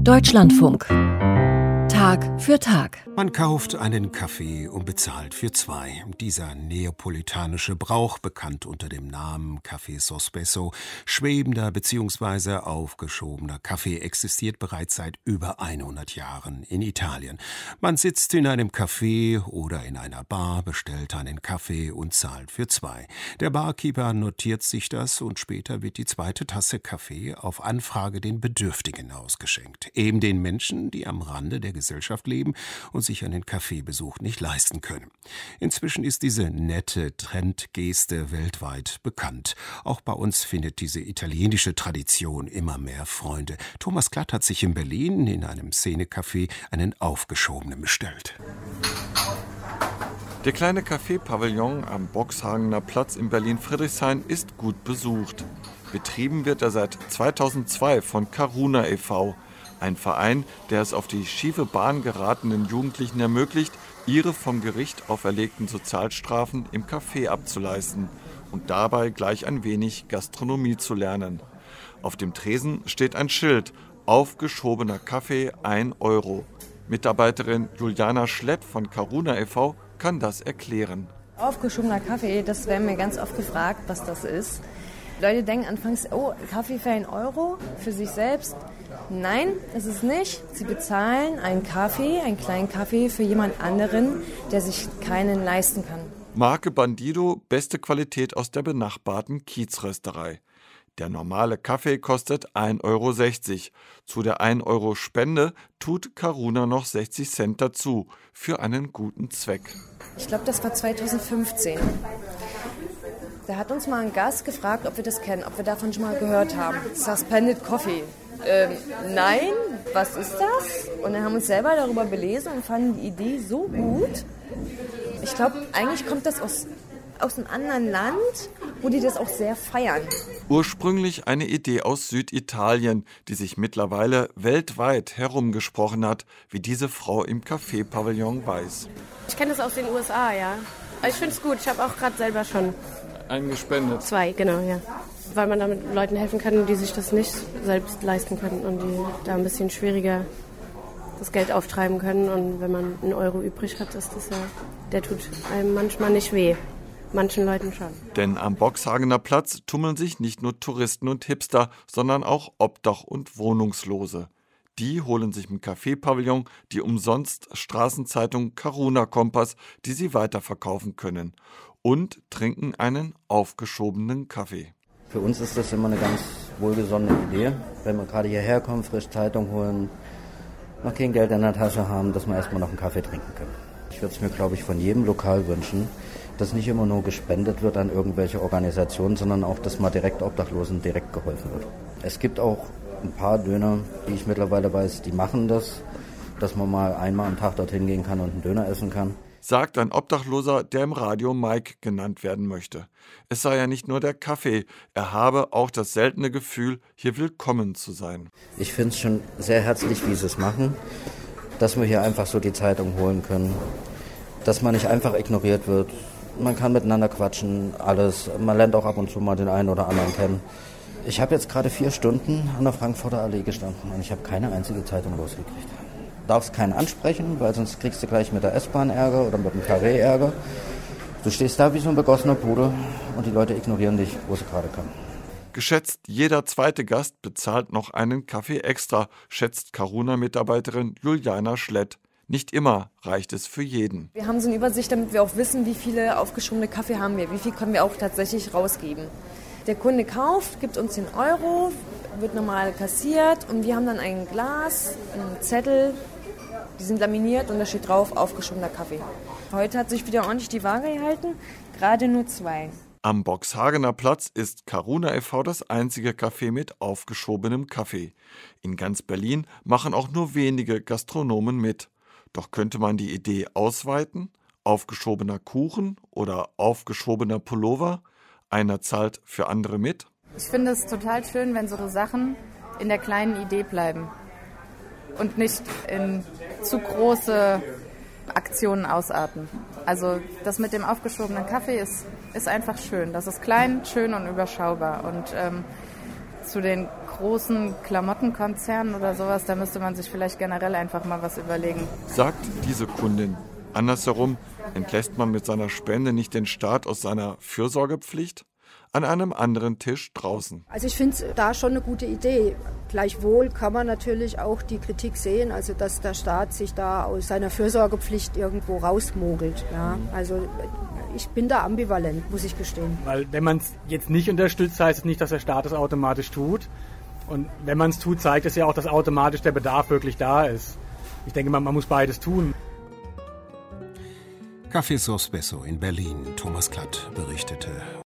Deutschlandfunk. Tag für Tag. Man kauft einen Kaffee und bezahlt für zwei. Dieser neapolitanische Brauch, bekannt unter dem Namen Café Sospeso, schwebender bzw. aufgeschobener Kaffee, existiert bereits seit über 100 Jahren in Italien. Man sitzt in einem Café oder in einer Bar, bestellt einen Kaffee und zahlt für zwei. Der Barkeeper notiert sich das und später wird die zweite Tasse Kaffee auf Anfrage den Bedürftigen ausgeschenkt. Eben den Menschen, die am Rande der Gesellschaft leben und sich einen Kaffeebesuch nicht leisten können. Inzwischen ist diese nette Trendgeste weltweit bekannt. Auch bei uns findet diese italienische Tradition immer mehr Freunde. Thomas Klatt hat sich in Berlin in einem Szenecafé einen aufgeschobenen bestellt. Der kleine Café-Pavillon am Boxhagener Platz in Berlin-Friedrichshain ist gut besucht. Betrieben wird er seit 2002 von Caruna e.V., ein Verein, der es auf die schiefe Bahn geratenen Jugendlichen ermöglicht, ihre vom Gericht auferlegten Sozialstrafen im Café abzuleisten und dabei gleich ein wenig Gastronomie zu lernen. Auf dem Tresen steht ein Schild: aufgeschobener Kaffee 1 Euro. Mitarbeiterin Juliana Schlett von Caruna e.V. kann das erklären. Aufgeschobener Kaffee, das werden wir ganz oft gefragt, was das ist. Leute denken anfangs, oh, Kaffee für 1 Euro für sich selbst. Nein, das ist nicht. Sie bezahlen einen Kaffee, einen kleinen Kaffee für jemand anderen, der sich keinen leisten kann. Marke Bandido, beste Qualität aus der benachbarten Kiezrösterei. Der normale Kaffee kostet 1,60 Euro. Zu der 1 Euro Spende tut Caruna noch 60 Cent dazu, für einen guten Zweck. Ich glaube, das war 2015. Da hat uns mal ein Gast gefragt, ob wir das kennen, ob wir davon schon mal gehört haben. Suspended Coffee. Nein, was ist das? Und dann haben wir uns selber darüber belesen und fanden die Idee so gut. Ich glaube, eigentlich kommt das aus einem anderen Land, wo die das auch sehr feiern. Ursprünglich eine Idee aus Süditalien, die sich mittlerweile weltweit herumgesprochen hat, wie diese Frau im Café-Pavillon weiß. Ich kenne das aus den USA, ja. Ich finde es gut, ich habe auch gerade selber schon einen gespendet. 2, genau, ja. Weil man damit Leuten helfen kann, die sich das nicht selbst leisten können und die da ein bisschen schwieriger das Geld auftreiben können. Und wenn man 1 Euro übrig hat, ist das ja, der tut einem manchmal nicht weh. Manchen Leuten schon. Denn am Boxhagener Platz tummeln sich nicht nur Touristen und Hipster, sondern auch Obdach- und Wohnungslose. Die holen sich im Café-Pavillon die umsonst Straßenzeitung Caruna Kompass, die sie weiterverkaufen können. Und trinken einen aufgeschobenen Kaffee. Für uns ist das immer eine ganz wohlgesonnene Idee, wenn wir gerade hierher kommen, frisch Zeitung holen, noch kein Geld in der Tasche haben, dass wir erstmal noch einen Kaffee trinken können. Ich würde es mir, glaube ich, von jedem Lokal wünschen, dass nicht immer nur gespendet wird an irgendwelche Organisationen, sondern auch, dass mal direkt Obdachlosen direkt geholfen wird. Es gibt auch ein paar Döner, die ich mittlerweile weiß, die machen das, dass man mal einmal am Tag dorthin gehen kann und einen Döner essen kann. Sagt ein Obdachloser, der im Radio Mike genannt werden möchte. Es sei ja nicht nur der Kaffee, er habe auch das seltene Gefühl, hier willkommen zu sein. Ich finde es schon sehr herzlich, wie sie es machen, dass wir hier einfach so die Zeitung holen können, dass man nicht einfach ignoriert wird. Man kann miteinander quatschen, alles. Man lernt auch ab und zu mal den einen oder anderen kennen. Ich habe jetzt gerade 4 Stunden an der Frankfurter Allee gestanden und ich habe keine einzige Zeitung losgekriegt. Darfst keinen ansprechen, weil sonst kriegst du gleich mit der S-Bahn Ärger oder mit dem Carré Ärger. Du stehst da wie so ein begossener Pudel und die Leute ignorieren dich, wo sie gerade können. Geschätzt jeder zweite Gast bezahlt noch einen Kaffee extra, schätzt Caruna-Mitarbeiterin Juliana Schlett. Nicht immer reicht es für jeden. Wir haben so eine Übersicht, damit wir auch wissen, wie viele aufgeschobene Kaffee haben wir. Wie viel können wir auch tatsächlich rausgeben. Der Kunde kauft, gibt uns den Euro, wird normal kassiert und wir haben dann ein Glas, einen Zettel, die sind laminiert und da steht drauf, aufgeschobener Kaffee. Heute hat sich wieder ordentlich die Waage gehalten, gerade nur 2. Am Boxhagener Platz ist Caruna e.V. das einzige Café mit aufgeschobenem Kaffee. In ganz Berlin machen auch nur wenige Gastronomen mit. Doch könnte man die Idee ausweiten? Aufgeschobener Kuchen oder aufgeschobener Pullover? Einer zahlt für andere mit? Ich finde es total schön, wenn so Sachen in der kleinen Idee bleiben und nicht in zu große Aktionen ausarten. Also das mit dem aufgeschobenen Kaffee ist einfach schön. Das ist klein, schön und überschaubar. Und zu den großen Klamottenkonzernen oder sowas, da müsste man sich vielleicht generell einfach mal was überlegen. Sagt diese Kundin. Andersherum, entlässt man mit seiner Spende nicht den Staat aus seiner Fürsorgepflicht? An einem anderen Tisch draußen. Also ich finde es da schon eine gute Idee. Gleichwohl kann man natürlich auch die Kritik sehen, also dass der Staat sich da aus seiner Fürsorgepflicht irgendwo rausmogelt. Ja? Also ich bin da ambivalent, muss ich gestehen. Weil wenn man es jetzt nicht unterstützt, heißt es nicht, dass der Staat es automatisch tut. Und wenn man es tut, zeigt es ja auch, dass automatisch der Bedarf wirklich da ist. Ich denke, man muss beides tun. Café Sospeso in Berlin. Thomas Klatt berichtete.